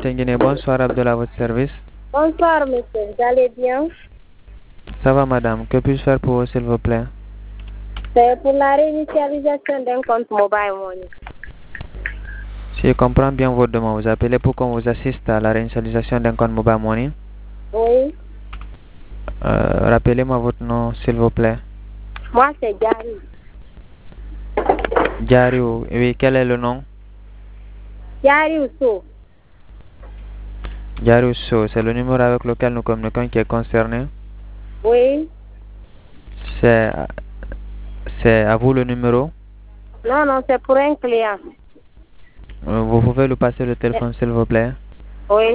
Mtengene, bonsoir Abdullah, à votre service. Bonsoir, monsieur. Vous allez bien? Ça va, madame. Que puis-je faire pour vous, s'il vous plaît? C'est pour la réinitialisation d'un compte mobile money. Si je comprends bien votre demande, vous appelez pour qu'on vous assiste à la réinitialisation d'un compte mobile money. Oui. Rappelez-moi votre nom, s'il vous plaît. Moi, c'est Gary. Diario. Oui, quel est le nom? Gary Ousso. Diario So, c'est le numéro avec lequel nous communiquons qui est concerné. Oui. C'est à vous le numéro. Non, non, c'est pour un client. Vous pouvez lui passer le téléphone, s'il vous plaît. Oui.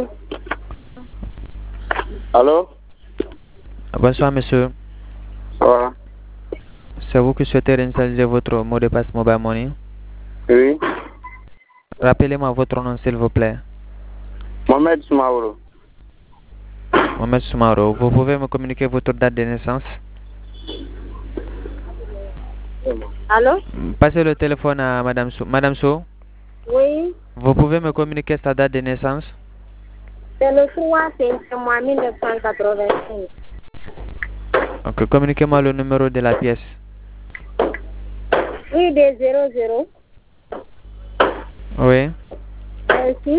Allô? Bonsoir, monsieur. Ouais. C'est vous qui souhaitez réinitialiser votre mot de passe mobile money? Oui. Rappelez-moi votre nom, s'il vous plaît. Mohamed Soumaoro. Mohamed Soumaro. Vous pouvez me communiquer votre date de naissance? Allô? Passez le téléphone à Madame So. Madame So, Oui. vous pouvez me communiquer sa date de naissance? C'est le 3 mois 1985. Ok, communiquez-moi le numéro de la pièce. Oui, des 00 Oui. 26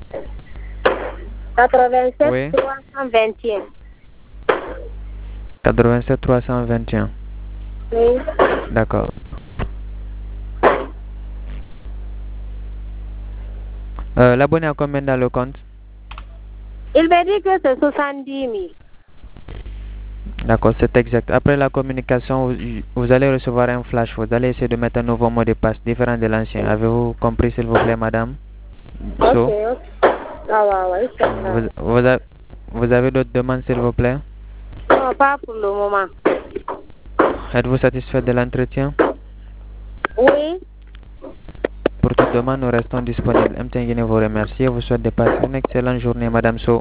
87 Oui. 321. 87 321. Oui. D'accord. L'abonné a combien dans le compte? Il m'a dit que c'est 70 000. D'accord, c'est exact. Après la communication, vous allez recevoir un flash. Vous allez essayer de mettre un nouveau mot de passe différent de l'ancien. Avez-vous compris, s'il vous plaît, madame? Ok, So, ok. Ah, ouais, ouais, vous avez d'autres demandes, s'il vous plaît? non, pas pour le moment. Êtes-vous satisfait de l'entretien? Oui. Pour toute demande, nous restons disponibles. M. Tengene vous remercie et vous souhaite de passer une excellente journée, madame So.